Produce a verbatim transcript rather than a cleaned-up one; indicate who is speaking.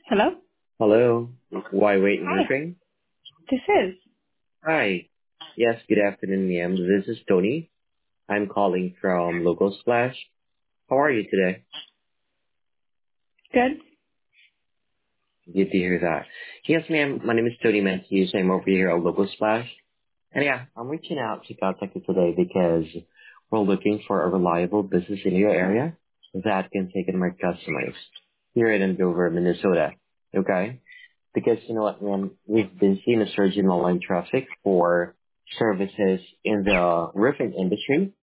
Speaker 1: Hello?
Speaker 2: Hello. Why wait and
Speaker 1: Hi.
Speaker 2: roofing?
Speaker 1: This is.
Speaker 2: Hi. Yes, good afternoon, ma'am. This is Tony. I'm calling from Local Splash. How are you today?
Speaker 1: Good.
Speaker 2: Good to hear that. Yes, ma'am. My name is Tony Matthews. I'm over here at Local Splash. And yeah, I'm reaching out to contact you today because we're looking for a reliable business in your area that can take in my customers here in Andover, Minnesota. Okay? Because you know what, man, we've been seeing a surge in online traffic for services in the roofing industry.